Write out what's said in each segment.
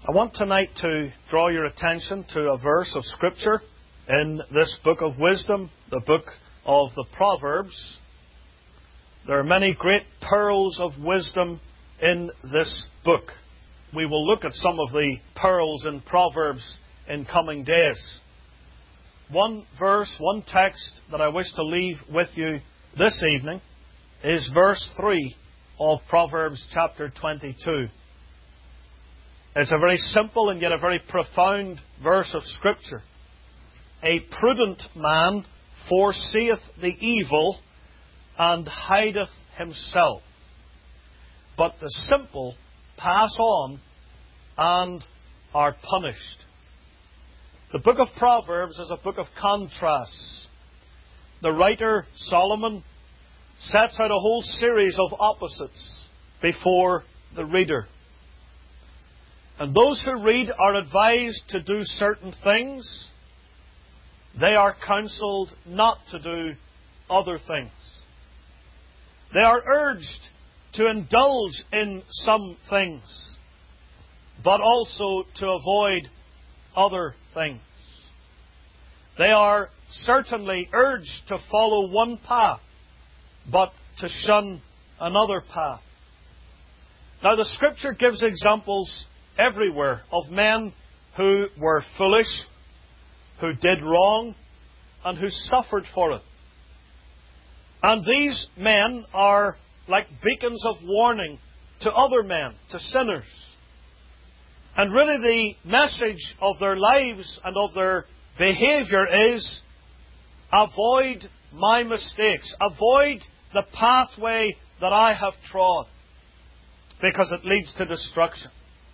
I want tonight to draw your attention to a verse of Scripture in this book of wisdom, the book of the Proverbs. There are many great pearls of wisdom in this book. We will look at some of the pearls in Proverbs in coming days. One verse, one text that I wish to leave with you this evening is verse 3 of Proverbs chapter 22. It's a very simple and yet a very profound verse of Scripture. A prudent man foreseeth the evil and hideth himself, but the simple pass on and are punished. The book of Proverbs is a book of contrasts. The writer, Solomon, sets out a whole series of opposites before the reader. And those who read are advised to do certain things. They are counselled not to do other things. They are urged to indulge in some things, but also to avoid other things. They are certainly urged to follow one path, but to shun another path. Now, the Scripture gives examples everywhere of men who were foolish, who did wrong, and who suffered for it. And these men are like beacons of warning to other men, to sinners. And really the message of their lives and of their behaviour is, avoid my mistakes, avoid the pathway that I have trod, because it leads to destruction.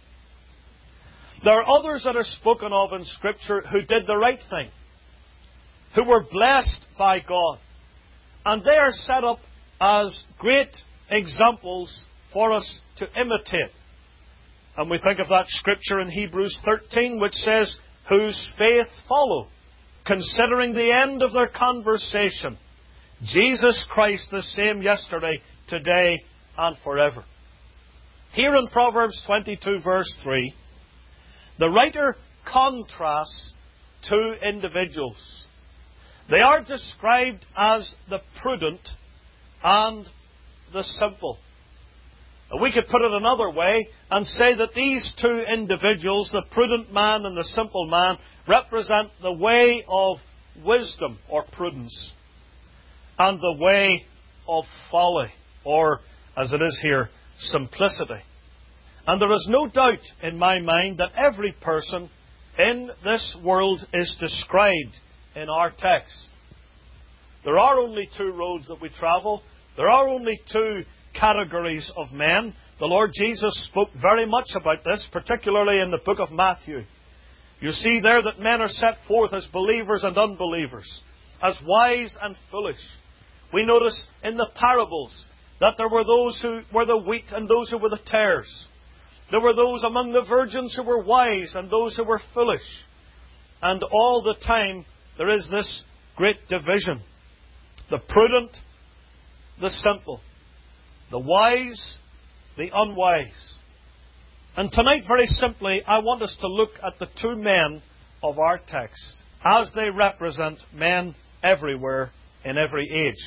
There are others that are spoken of in Scripture who did the right thing, who were blessed by God. And they are set up as great examples for us to imitate. And we think of that Scripture in Hebrews 13, which says, whose faith follow, considering the end of their conversation, Jesus Christ the same yesterday, today, and forever. Here in Proverbs 22, verse 3, the writer contrasts two individuals. They are described as the prudent and the simple. We could put it another way and say that these two individuals, the prudent man and the simple man, represent the way of wisdom or prudence and the way of folly, or, as it is here, simplicity. And there is no doubt in my mind that every person in this world is described in our text. There are only two roads that we travel. There are only two categories of men. The Lord Jesus spoke very much about this, particularly in the book of Matthew. You see there that men are set forth as believers and unbelievers, as wise and foolish. We notice in the parables that there were those who were the wheat and those who were the tares. There were those among the virgins who were wise and those who were foolish. And all the time there is this great division. The prudent, the simple. The wise, the unwise. And tonight, very simply, I want us to look at the two men of our text as they represent men everywhere in every age.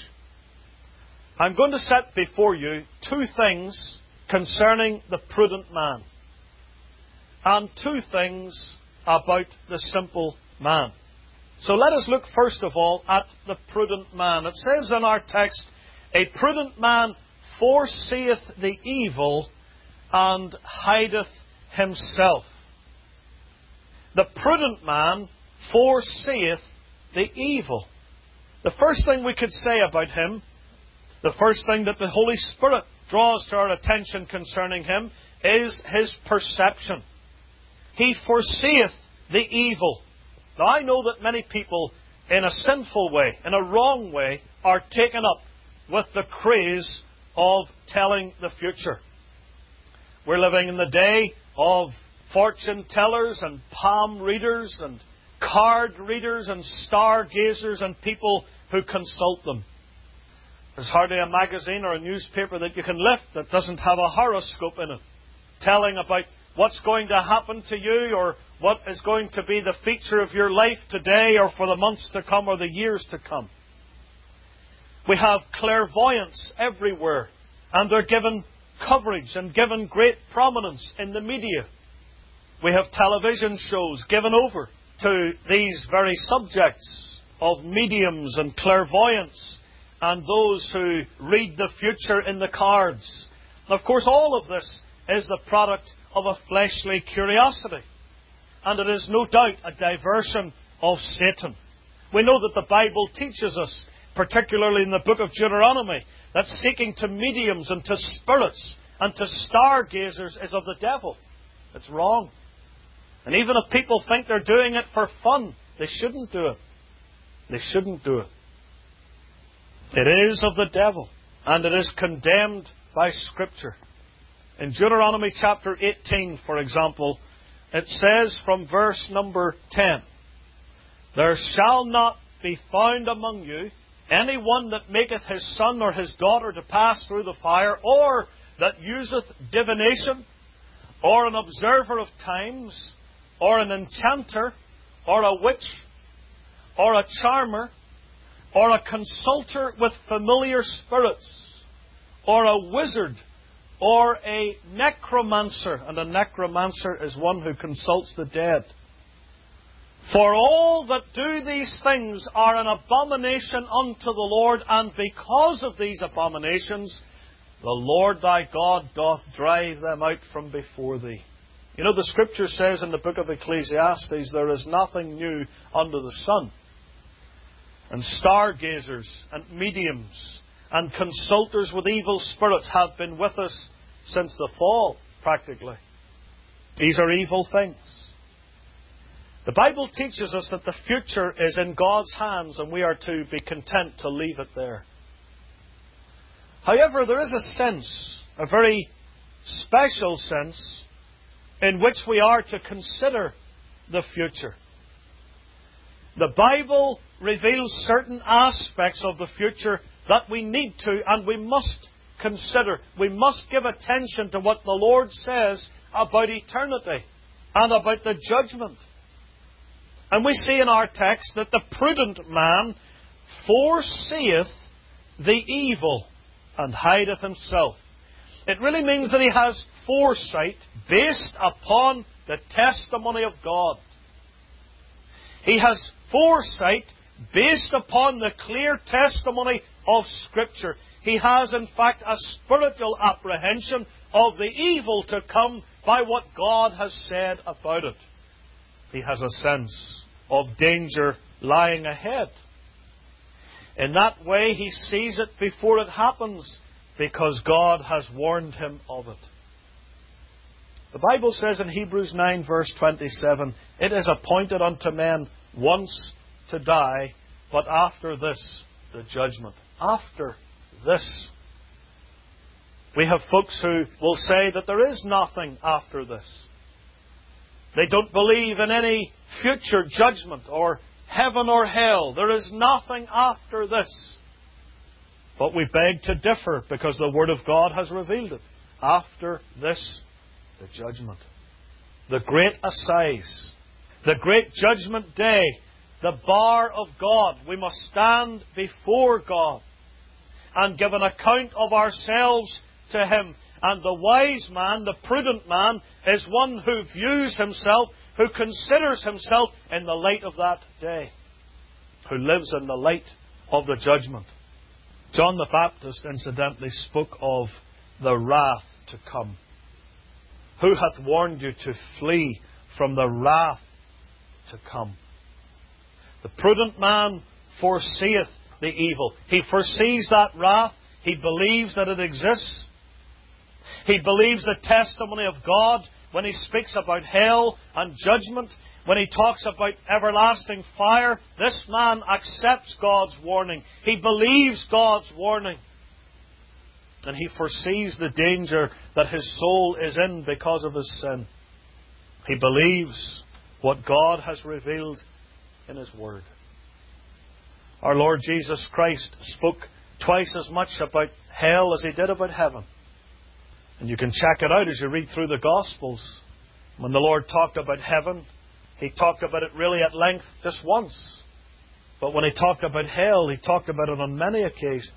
I'm going to set before you two things concerning the prudent man, and two things about the simple man. So let us look first of all at the prudent man. It says in our text, a prudent man foreseeth the evil and hideth himself. The prudent man foreseeth the evil. The first thing we could say about him, the first thing that the Holy Spirit draws to our attention concerning him, is his perception. He foreseeth the evil. Now, I know that many people, in a sinful way, in a wrong way, are taken up with the craze of telling the future. We're living in the day of fortune tellers and palm readers and card readers and stargazers and people who consult them. There's hardly a magazine or a newspaper that you can lift that doesn't have a horoscope in it, telling about what's going to happen to you or what is going to be the feature of your life today or for the months to come or the years to come. We have clairvoyants everywhere, and they're given coverage and given great prominence in the media. We have television shows given over to these very subjects of mediums and clairvoyants and those who read the future in the cards. And of course, all of this is the product of a fleshly curiosity. And it is no doubt a diversion of Satan. We know that the Bible teaches us, particularly in the book of Deuteronomy, that seeking to mediums and to spirits and to stargazers is of the devil. It's wrong. And even if people think they're doing it for fun, they shouldn't do it. They shouldn't do it. It is of the devil, and it is condemned by Scripture. In Deuteronomy chapter 18, for example, it says from verse number 10, "There shall not be found among you any one that maketh his son or his daughter to pass through the fire, or that useth divination, or an observer of times, or an enchanter, or a witch, or a charmer, or a consulter with familiar spirits, or a wizard, or a necromancer." And a necromancer is one who consults the dead. "For all that do these things are an abomination unto the Lord, and because of these abominations, the Lord thy God doth drive them out from before thee." You know, the Scripture says in the book of Ecclesiastes, there is nothing new under the sun. And stargazers and mediums and consulters with evil spirits have been with us since the fall, practically. These are evil things. The Bible teaches us that the future is in God's hands and we are to be content to leave it there. However, there is a sense, a very special sense, in which we are to consider the future. The Bible reveals certain aspects of the future that we need to and we must consider. We must give attention to what the Lord says about eternity and about the judgment. And we see in our text that the prudent man foreseeth the evil and hideth himself. It really means that he has foresight based upon the testimony of God. He has foresight based upon the clear testimony of Scripture. He has, in fact, a spiritual apprehension of the evil to come by what God has said about it. He has a sense of danger lying ahead. In that way, he sees it before it happens, because God has warned him of it. The Bible says in Hebrews 9 verse 27, "It is appointed unto men once to die, but after this, the judgment." After this. We have folks who will say that there is nothing after this. They don't believe in any future judgment or heaven or hell. There is nothing after this. But we beg to differ because the Word of God has revealed it. After this, the judgment. The great assize. The great judgment day. The bar of God. We must stand before God and give an account of ourselves to Him. And the wise man, the prudent man, is one who views himself, who considers himself in the light of that day. Who lives in the light of the judgment. John the Baptist, incidentally, spoke of the wrath to come. Who hath warned you to flee from the wrath to come? The prudent man foreseeth the evil. He foresees that wrath. He believes that it exists. He believes the testimony of God when He speaks about hell and judgment. When He talks about everlasting fire, this man accepts God's warning. He believes God's warning. And he foresees the danger that his soul is in because of his sin. He believes what God has revealed in His Word. Our Lord Jesus Christ spoke twice as much about hell as He did about heaven. And you can check it out as you read through the Gospels. When the Lord talked about heaven, He talked about it really at length just once. But when He talked about hell, He talked about it on many occasions.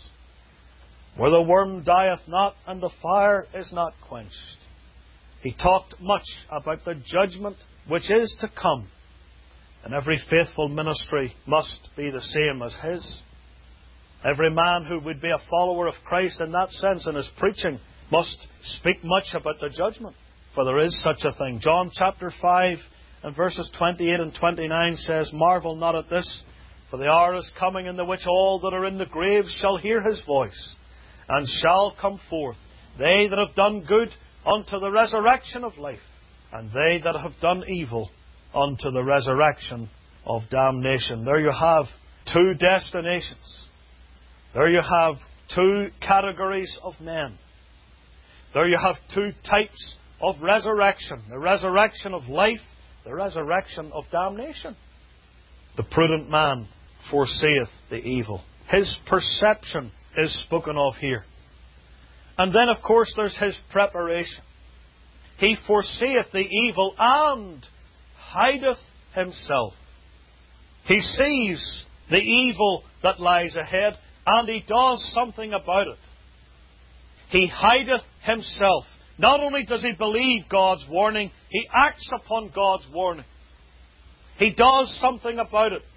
Where the worm dieth not and the fire is not quenched. He talked much about the judgment which is to come. And every faithful ministry must be the same as his. Every man who would be a follower of Christ in that sense in his preaching must speak much about the judgment. For there is such a thing. John chapter 5 and verses 28 and 29 says, Marvel not at this, for the hour is coming in the which all that are in the graves shall hear His voice, and shall come forth, they that have done good unto the resurrection of life, and they that have done evil unto the resurrection of damnation. There you have two destinations. There you have two categories of men. There you have two types of resurrection. The resurrection of life, the resurrection of damnation. The prudent man foreseeth the evil. His perception is spoken of here. And then, of course, there's his preparation. He foreseeth the evil and hideth himself. He sees the evil that lies ahead, and he does something about it. He hideth himself. Not only does he believe God's warning, he acts upon God's warning. He does something about it.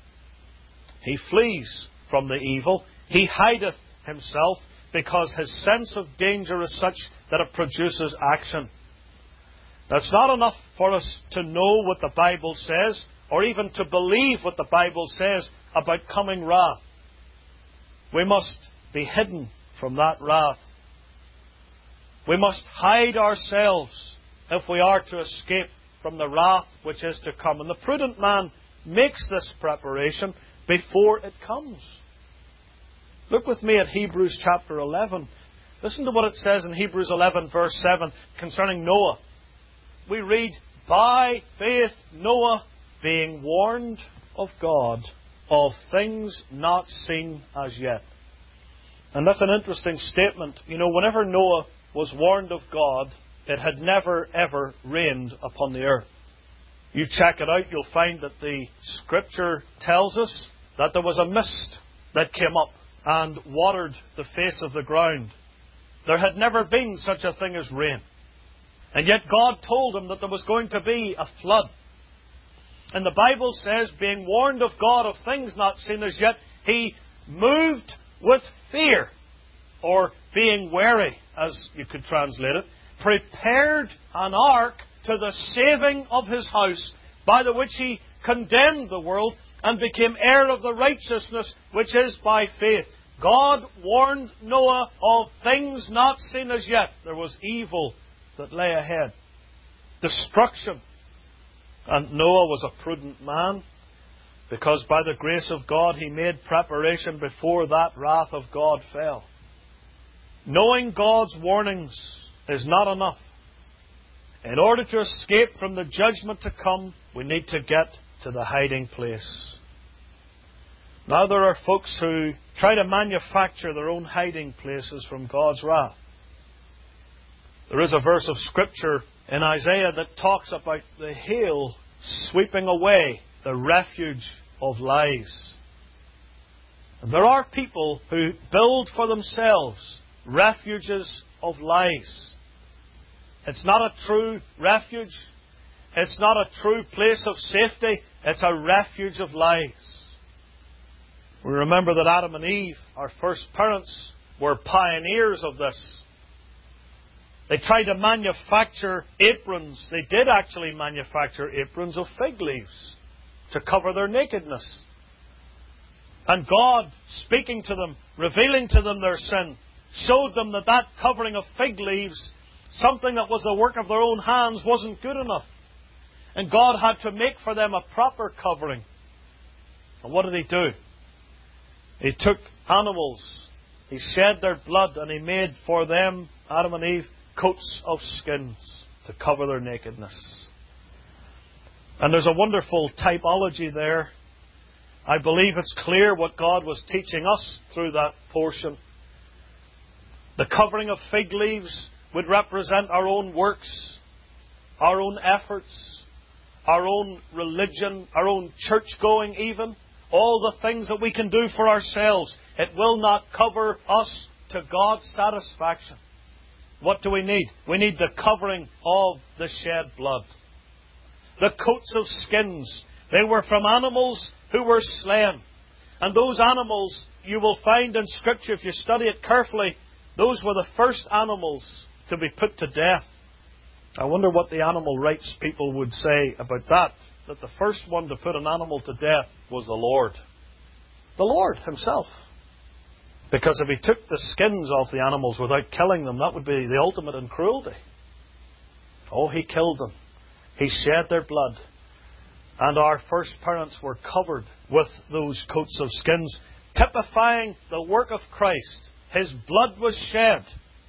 He flees from the evil. He hideth himself because his sense of danger is such that it produces action. Now, it's not enough for us to know what the Bible says, or even to believe what the Bible says about coming wrath. We must be hidden from that wrath. We must hide ourselves if we are to escape from the wrath which is to come. And the prudent man makes this preparation before it comes. Look with me at Hebrews chapter 11. Listen to what it says in Hebrews 11 verse 7 concerning Noah. We read, By faith Noah, being warned of God of things not seen as yet. And that's an interesting statement. You know, whenever Noah was warned of God, it had never ever rained upon the earth. You check it out, you'll find that the Scripture tells us that there was a mist that came up and watered the face of the ground. There had never been such a thing as rain. And yet God told him that there was going to be a flood. And the Bible says, being warned of God of things not seen as yet, he moved with fear, or being wary, as you could translate it, prepared an ark to the saving of his house, by the which he condemned the world and became heir of the righteousness which is by faith. God warned Noah of things not seen as yet. There was evil that lay ahead. Destruction. And Noah was a prudent man, because by the grace of God he made preparation before that wrath of God fell. Knowing God's warnings is not enough. In order to escape from the judgment to come, we need to get to the hiding place. Now there are folks who try to manufacture their own hiding places from God's wrath. There is a verse of Scripture in Isaiah that talks about the hail sweeping away the refuge of lies. And there are people who build for themselves refuges of lies. It's not a true refuge. It's not a true place of safety. It's a refuge of lies. We remember that Adam and Eve, our first parents, were pioneers of this. They tried to manufacture aprons. They did actually manufacture aprons of fig leaves to cover their nakedness. And God, speaking to them, revealing to them their sin, showed them that that covering of fig leaves, something that was the work of their own hands, wasn't good enough. And God had to make for them a proper covering. And what did He do? He took animals, He shed their blood, and He made for them, Adam and Eve, coats of skins to cover their nakedness. And there's a wonderful typology there. I believe it's clear what God was teaching us through that portion. The covering of fig leaves would represent our own works. our own efforts, our own religion, our own church-going even, all the things that we can do for ourselves, it will not cover us to God's satisfaction. What do we need? We need the covering of the shed blood. The coats of skins, they were from animals who were slain. And those animals, you will find in Scripture, if you study it carefully, those were the first animals to be put to death. I wonder what the animal rights people would say about that. That the first one to put an animal to death was the Lord. The Lord Himself. Because if He took the skins off the animals without killing them, that would be the ultimate in cruelty. Oh, He killed them. He shed their blood. And our first parents were covered with those coats of skins, typifying the work of Christ. His blood was shed.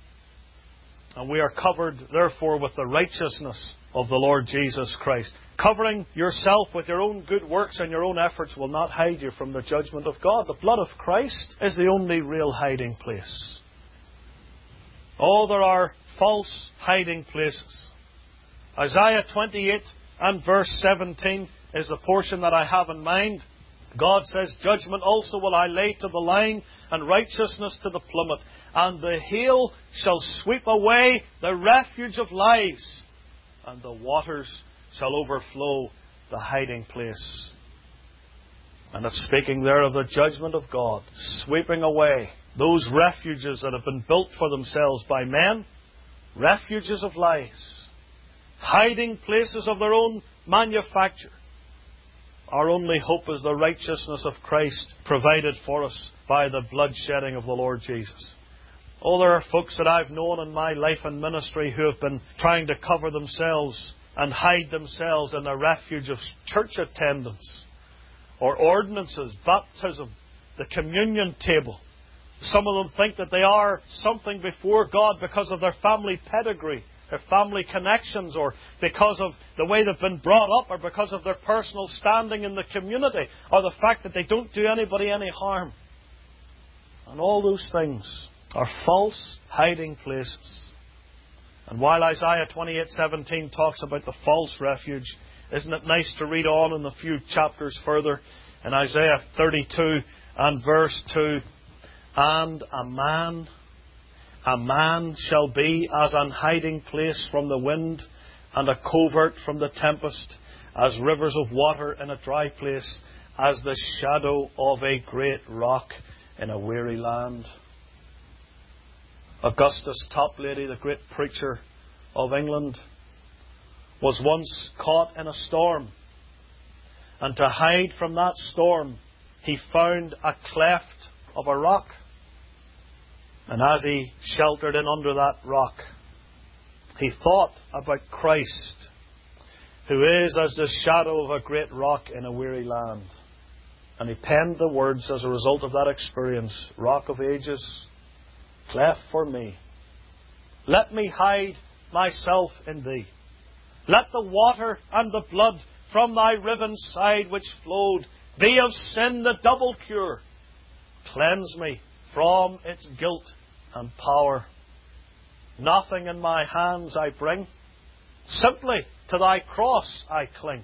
And we are covered, therefore, with the righteousness of the Lord Jesus Christ. Covering yourself with your own good works and your own efforts will not hide you from the judgment of God. The blood of Christ is the only real hiding place. Oh, there are false hiding places. Isaiah 28 and verse 17 is the portion that I have in mind. God says, "Judgment also will I lay to the line, and righteousness to the plummet. And the hail shall sweep away the refuge of lives, and the waters shall overflow the hiding place." And it's speaking there of the judgment of God, sweeping away those refuges that have been built for themselves by men, refuges of lies, hiding places of their own manufacture. Our only hope is the righteousness of Christ provided for us by the bloodshedding of the Lord Jesus. Oh, there are folks that I've known in my life and ministry who have been trying to cover themselves and hide themselves in the refuge of church attendance or ordinances, baptism, the communion table. Some of them think that they are something before God because of their family pedigree, their family connections, or because of the way they've been brought up, or because of their personal standing in the community, or the fact that they don't do anybody any harm. And all those things are false hiding places. And while Isaiah 28:17 talks about the false refuge, isn't it nice to read on in a few chapters further in Isaiah 32 and verse 2, "And a man shall be as an hiding place from the wind, and a covert from the tempest, as rivers of water in a dry place, as the shadow of a great rock in a weary land." Augustus Toplady, the great preacher of England, was once caught in a storm. And to hide from that storm, he found a cleft of a rock. And as he sheltered in under that rock, he thought about Christ, who is as the shadow of a great rock in a weary land. And he penned the words as a result of that experience: "Rock of ages, cleft for me. Let me hide myself in thee. Let the water and the blood from thy riven side which flowed be of sin the double cure. Cleanse me from its guilt and power. Nothing in my hands I bring, simply to thy cross I cling.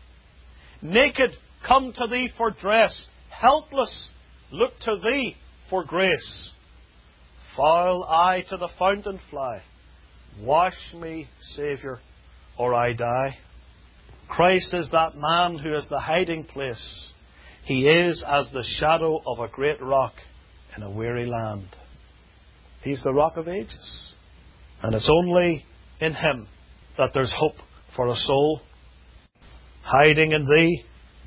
Naked come to thee for dress, helpless look to thee for grace. Foul I to the fountain fly, wash me, Saviour, or I die." Christ is that man who is the hiding place. He is as the shadow of a great rock in a weary land. He's the Rock of Ages. And it's only in Him that there's hope for a soul. "Hiding in thee,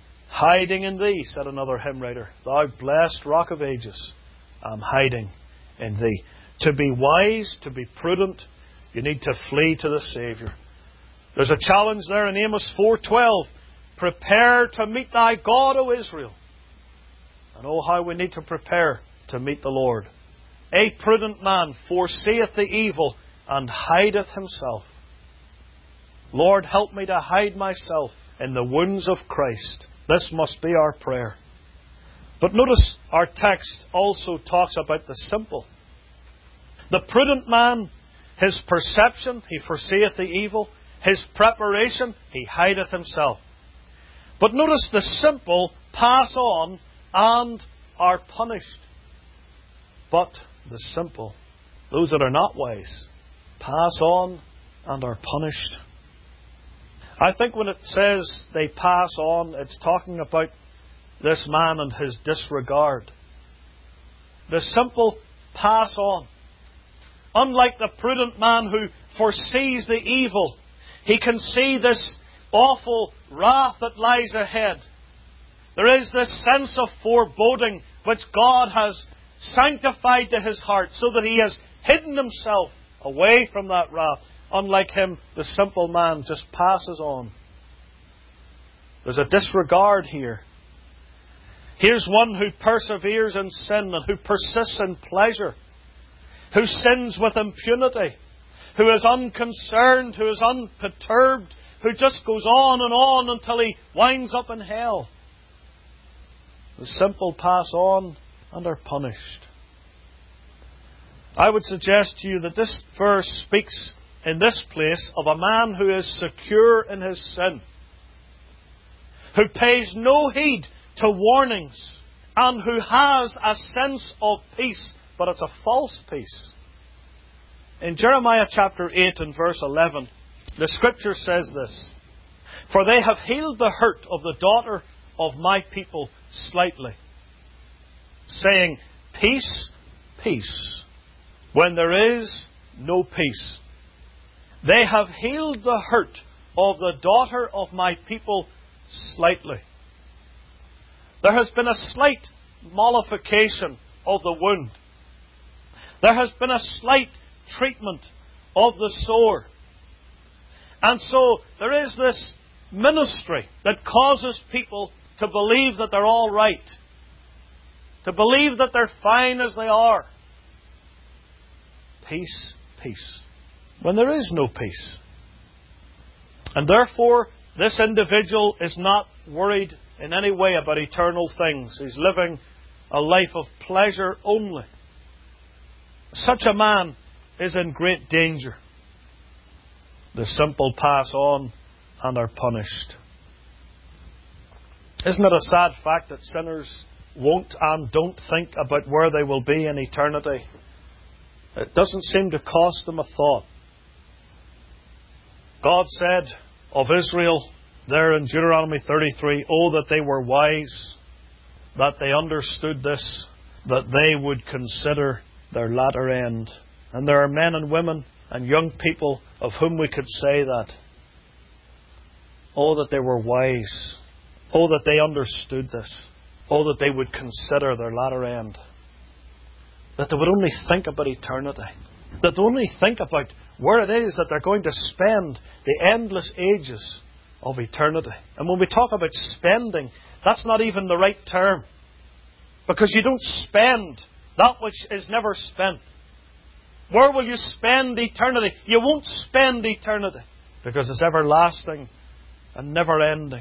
said another hymn writer. "Thou blessed Rock of Ages, I'm hiding in thee." To be wise, to be prudent, you need to flee to the Saviour. There's a challenge there in Amos 4:12. "Prepare to meet thy God, O Israel." And oh, how we need to prepare to meet the Lord. "A prudent man foreseeth the evil and hideth himself." Lord, help me to hide myself in the wounds of Christ. This must be our prayer. But notice our text also talks about the simple. The prudent man, his perception, he foreseeth the evil. his preparation, he hideth himself. But notice the simple pass on and are punished. But the simple, those that are not wise, pass on and are punished. I think when it says they pass on, it's talking about this man and his disregard. The simple pass on. Unlike the prudent man who foresees the evil, he can see this awful wrath that lies ahead. There is this sense of foreboding which God has sanctified to his heart so that he has hidden himself away from that wrath. Unlike him, the simple man just passes on. There's a disregard here. Here's one who perseveres in sin and who persists in pleasure, who sins with impunity, who is unconcerned, who is unperturbed, who just goes on until he winds up in hell. The simple pass on and are punished. I would suggest to you that this verse speaks in this place of a man who is secure in his sin, who pays no heed to warnings, and who has a sense of peace, but it's a false peace. In Jeremiah chapter 8 and verse 11, the Scripture says this: "For they have healed the hurt of the daughter of my people slightly, saying, Peace, peace, when there is no peace. They have healed the hurt of the daughter of my people slightly." There has been a slight mollification of the wound. There has been a slight treatment of the sore. And so there is this ministry that causes people to believe that they're all right, to believe that they're fine as they are. Peace, peace, when there is no peace. And therefore, this individual is not worried in any way about eternal things. He's living a life of pleasure only. Such a man is in great danger. The simple pass on and are punished. Isn't it a sad fact that sinners won't and don't think about where they will be in eternity? It doesn't seem to cost them a thought. God said of Israel there in Deuteronomy 33, "Oh, that they were wise, that they understood this, that they would consider their latter end." And there are men and women and young people of whom we could say that. Oh, that they were wise. Oh, that they understood this. Oh, that they would consider their latter end. That they would only think about eternity. That they only think about where it is that they're going to spend the endless ages of eternity. And when we talk about spending, that's not even the right term. Because you don't spend that which is never spent. Where will you spend eternity? You won't spend eternity, because it's everlasting and never ending.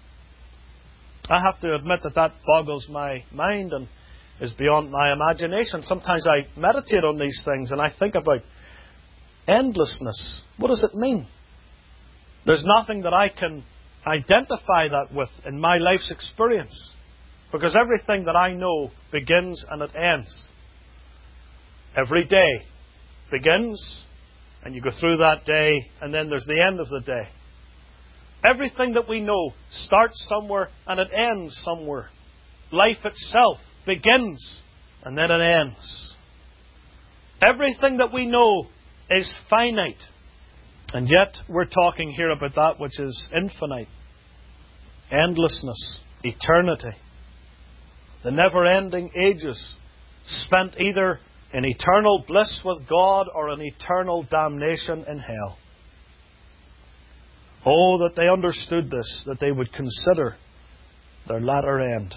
I have to admit that boggles my mind and is beyond my imagination. Sometimes I meditate on these things and I think about endlessness. What does it mean? There's nothing that I can identify that with in my life's experience, because everything that I know begins and it ends. Every day begins, and you go through that day, and then there's the end of the day. Everything that we know starts somewhere and it ends somewhere. Life itself begins and then it ends. Everything that we know is finite. And yet we're talking here about that which is infinite. Endlessness, eternity. The never-ending ages spent either in eternal bliss with God or in eternal damnation in hell. Oh, that they understood this, that they would consider their latter end.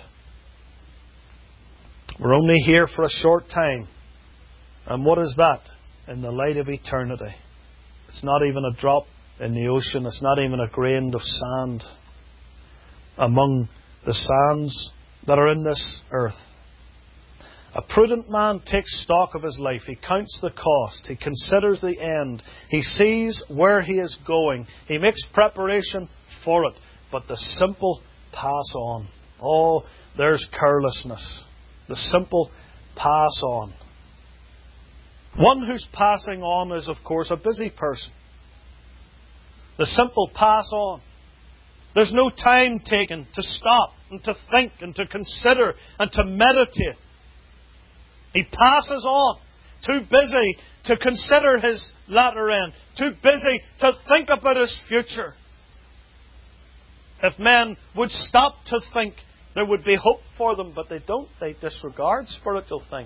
We're only here for a short time. And what is that in the light of eternity? It's not even a drop in the ocean. It's not even a grain of sand among the sands that are in this earth. A prudent man takes stock of his life. He counts the cost. He considers the end. He sees where he is going. He makes preparation for it. But the simple pass on. Oh, there's carelessness. The simple pass on. One who's passing on is, of course, a busy person. The simple pass on. There's no time taken to stop and to think and to consider and to meditate. He passes on. Too busy to consider his latter end. Too busy to think about his future. If men would stop to think, there would be hope for them, but they don't. They disregard spiritual things.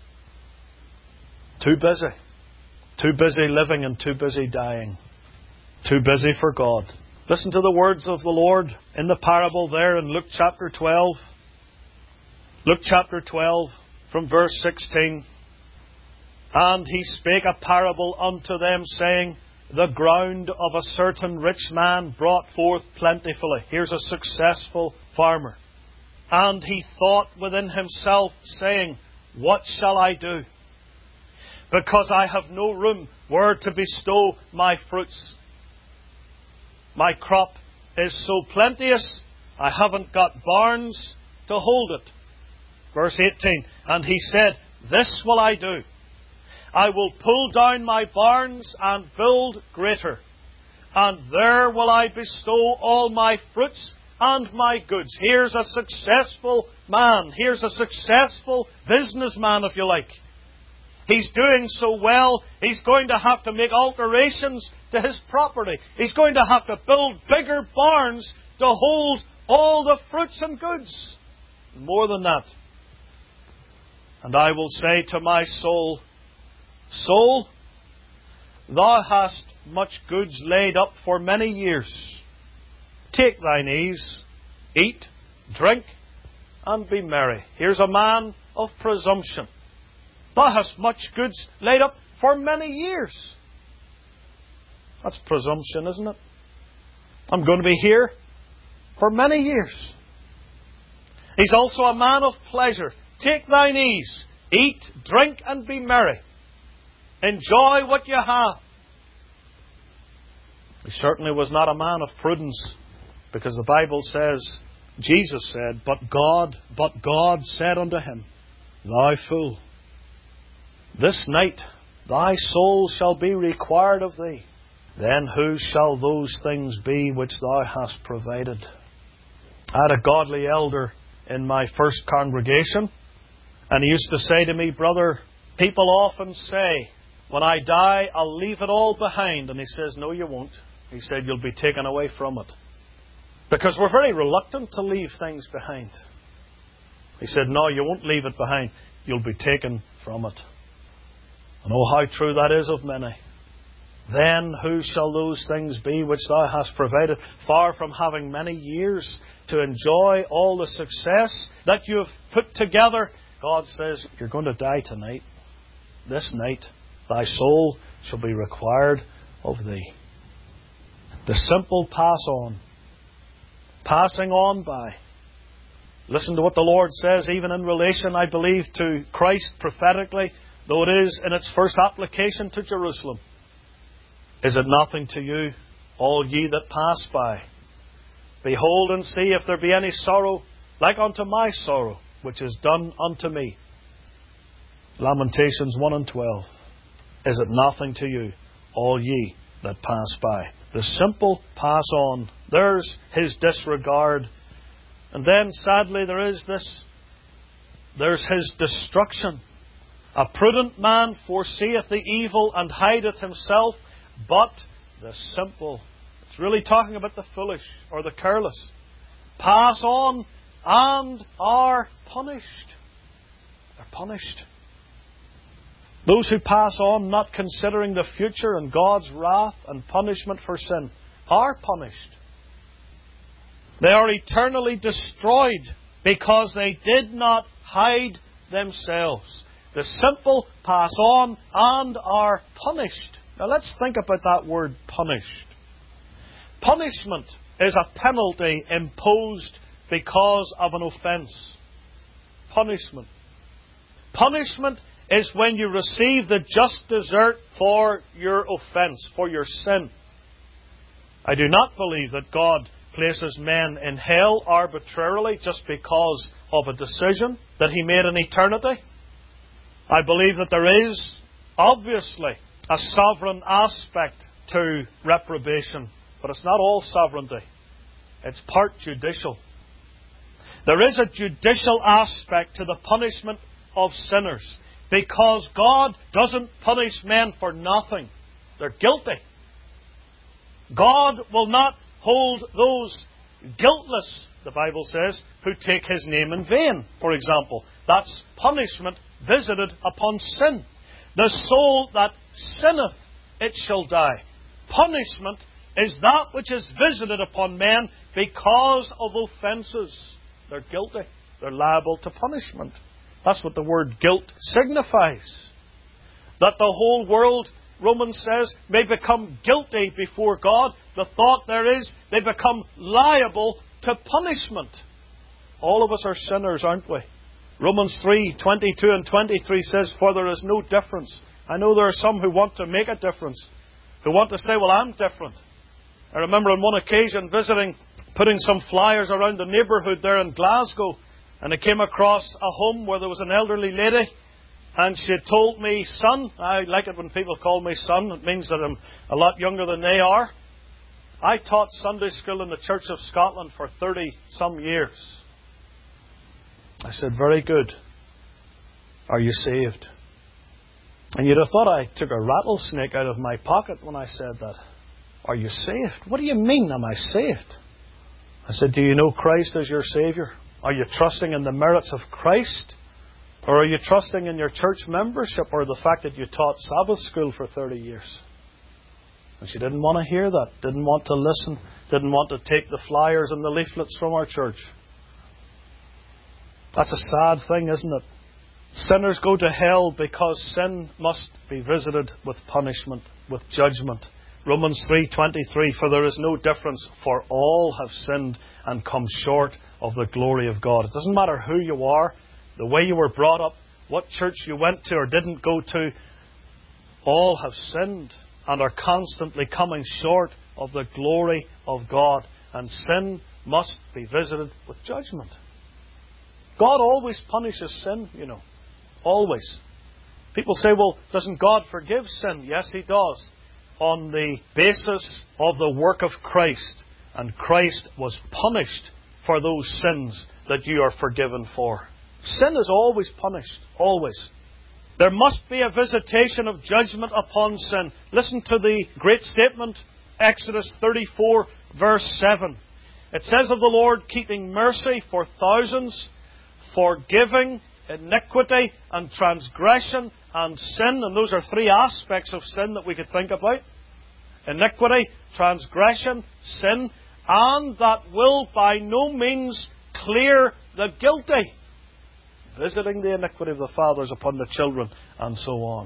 Too busy. Too busy living and too busy dying. Too busy for God. Listen to the words of the Lord in the parable there in Luke chapter 12. Luke chapter 12 from verse 16. And he spake a parable unto them, saying, the ground of a certain rich man brought forth plentifully. Here's a successful farmer. And he thought within himself, saying, what shall I do? Because I have no room where to bestow my fruits. My crop is so plenteous, I haven't got barns to hold it. Verse 18, and he said, this will I do. I will pull down my barns and build greater. And there will I bestow all my fruits and my goods. Here's a successful man. Here's a successful businessman, if you like. He's doing so well, he's going to have to make alterations to his property. He's going to have to build bigger barns to hold all the fruits and goods. More than that. And I will say to my soul, soul, thou hast much goods laid up for many years. Take thine ease, eat, drink, and be merry. Here's a man of presumption. Thou hast much goods laid up for many years. That's presumption, isn't it? I'm going to be here for many years. He's also a man of pleasure. Take thine ease, eat, drink, and be merry. Enjoy what you have. He certainly was not a man of prudence, because the Bible says, Jesus said, but God said unto him, thou fool, this night thy soul shall be required of thee. Then whose shall those things be which thou hast provided? I had a godly elder in my first congregation, and he used to say to me, brother, people often say, when I die, I'll leave it all behind. And he says, no, you won't. He said, you'll be taken away from it. Because we're very reluctant to leave things behind. He said, no, you won't leave it behind. You'll be taken from it. And oh, how true that is of many. Then who shall those things be which thou hast provided? Far from having many years to enjoy all the success that you have put together, God says, you're going to die tonight. This night, thy soul shall be required of thee. The simple pass on. Passing on by. Listen to what the Lord says, even in relation, I believe, to Christ prophetically, though it is in its first application to Jerusalem. Is it nothing to you, all ye that pass by? Behold and see if there be any sorrow like unto my sorrow, which is done unto me. Lamentations 1 and 12. Is it nothing to you, all ye that pass by? The simple pass on. There's his disregard. And then, sadly, there's his destruction. A prudent man foreseeth the evil and hideth himself, but the simple, it's really talking about the foolish or the careless, pass on and are punished. They're punished. Those who pass on not considering the future and God's wrath and punishment for sin are punished. They are eternally destroyed because they did not hide themselves. The simple pass on and are punished. Now let's think about that word punished. Punishment is a penalty imposed because of an offence. Punishment. Punishment is when you receive the just desert for your offence, for your sin. I do not believe that God places men in hell arbitrarily just because of a decision that He made in eternity. I believe that there is, obviously, a sovereign aspect to reprobation, but it's not all sovereignty. It's part judicial. There is a judicial aspect to the punishment of sinners, because God doesn't punish men for nothing. They're guilty. God will not hold those guiltless, the Bible says, who take His name in vain, for example. That's punishment visited upon sin. The soul that sinneth, it shall die. Punishment is that which is visited upon men because of offences. They're guilty. They're liable to punishment. That's what the word guilt signifies. That the whole world, Romans says, may become guilty before God. The thought there is they become liable to punishment. All of us are sinners, aren't we? Romans 3:22 and 23 says, for there is no difference. I know there are some who want to make a difference, who want to say, well, I'm different. I remember on one occasion visiting, putting some flyers around the neighbourhood there in Glasgow, and I came across a home where there was an elderly lady, and she had told me, son, I like it when people call me son, it means that I'm a lot younger than they are. I taught Sunday school in the Church of Scotland for 30-some years. I said, very good. Are you saved? And you'd have thought I took a rattlesnake out of my pocket when I said that. Are you saved? What do you mean, am I saved? I said, do you know Christ as your Saviour? Are you trusting in the merits of Christ? Or are you trusting in your church membership or the fact that you taught Sabbath school for 30 years? And she didn't want to hear that, didn't want to listen, didn't want to take the flyers and the leaflets from our church. That's a sad thing, isn't it? Sinners go to hell because sin must be visited with punishment, with judgment. Romans 3:23, for there is no difference, for all have sinned and come short of the glory of God. It doesn't matter who you are, the way you were brought up, what church you went to or didn't go to, all have sinned and are constantly coming short of the glory of God. And sin must be visited with judgment. God always punishes sin, you know. Always. People say, well, doesn't God forgive sin? Yes, He does. On the basis of the work of Christ. And Christ was punished for those sins that you are forgiven for. Sin is always punished. Always. There must be a visitation of judgment upon sin. Listen to the great statement, Exodus 34, verse 7. It says of the Lord, keeping mercy for thousands, forgiving iniquity and transgression and sin. And those are three aspects of sin that we could think about. Iniquity, transgression, sin. And that will by no means clear the guilty. Visiting the iniquity of the fathers upon the children, and so on.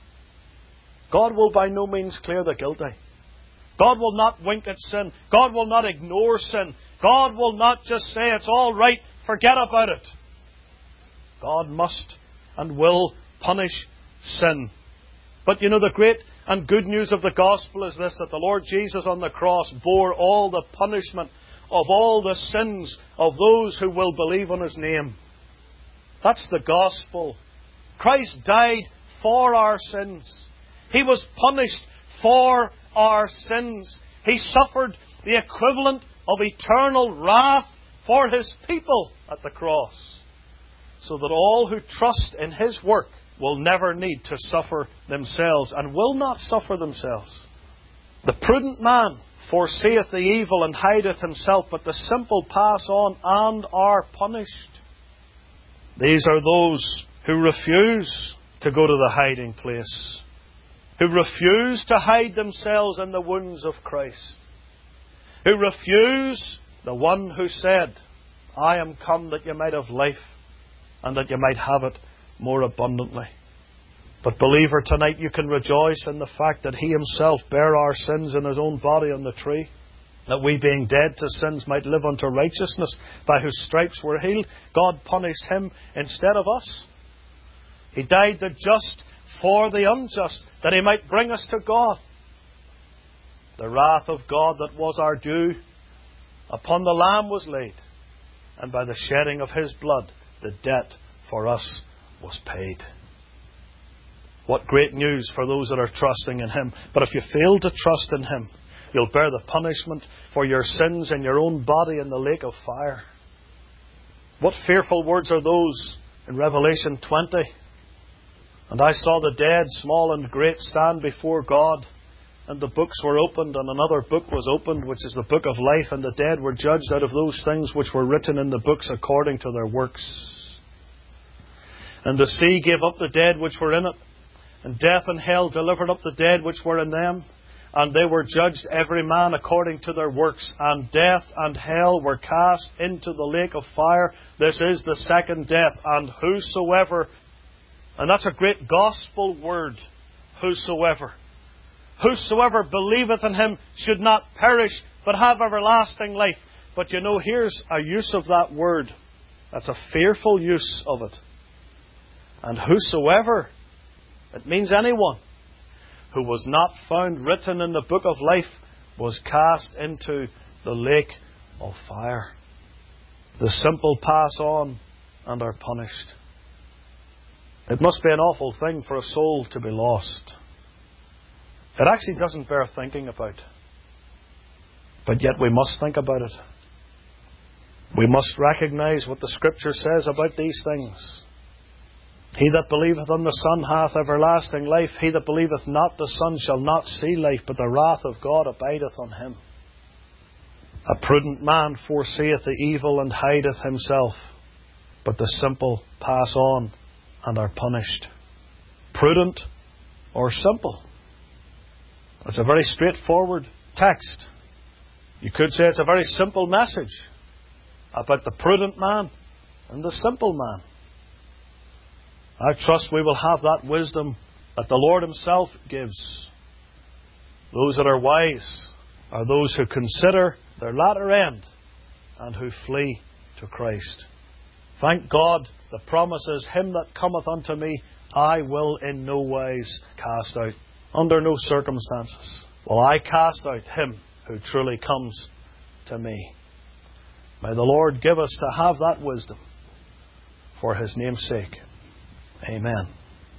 God will by no means clear the guilty. God will not wink at sin. God will not ignore sin. God will not just say, it's all right, forget about it. God must and will punish sin. But you know, the great and good news of the gospel is this, that the Lord Jesus on the cross bore all the punishment of all the sins of those who will believe on His name. That's the gospel. Christ died for our sins. He was punished for our sins. He suffered the equivalent of eternal wrath for His people at the cross, so that all who trust in His work will never need to suffer themselves and will not suffer themselves. The prudent man foreseeth the evil and hideth himself, but the simple pass on and are punished. These are those who refuse to go to the hiding place, who refuse to hide themselves in the wounds of Christ, who refuse the one who said, I am come that you might have life and that you might have it more abundantly. But believer, tonight you can rejoice in the fact that He Himself bare our sins in His own body on the tree, that we being dead to sins might live unto righteousness, by whose stripes we're healed. God punished Him instead of us. He died the just for the unjust, that He might bring us to God. The wrath of God that was our due upon the Lamb was laid, and by the shedding of His blood the debt for us was paid. What great news for those that are trusting in Him. But if you fail to trust in Him, you'll bear the punishment for your sins in your own body in the lake of fire. What fearful words are those in Revelation 20? And I saw the dead, small and great, stand before God, and the books were opened, and another book was opened, which is the book of life, and the dead were judged out of those things which were written in the books according to their works. And the sea gave up the dead which were in it, and death and hell delivered up the dead which were in them, and they were judged every man according to their works. And death and hell were cast into the lake of fire. This is the second death. And whosoever, and that's a great gospel word, whosoever. Whosoever believeth in Him should not perish, but have everlasting life. But you know, here's a use of that word. That's a fearful use of it. And whosoever, it means anyone who was not found written in the book of life was cast into the lake of fire. The simple pass on and are punished. It must be an awful thing for a soul to be lost. It actually doesn't bear thinking about. But yet we must think about it. We must recognize what the Scripture says about these things. He that believeth on the Son hath everlasting life. He that believeth not the Son shall not see life, but the wrath of God abideth on him. A prudent man foreseeth the evil and hideth himself, but the simple pass on and are punished. Prudent or simple? It's a very straightforward text. You could say it's a very simple message about the prudent man and the simple man. I trust we will have that wisdom that the Lord Himself gives. Those that are wise are those who consider their latter end and who flee to Christ. Thank God, the promise is, Him that cometh unto me, I will in no wise cast out. Under no circumstances will I cast out him who truly comes to me. May the Lord give us to have that wisdom for His name's sake. Amen.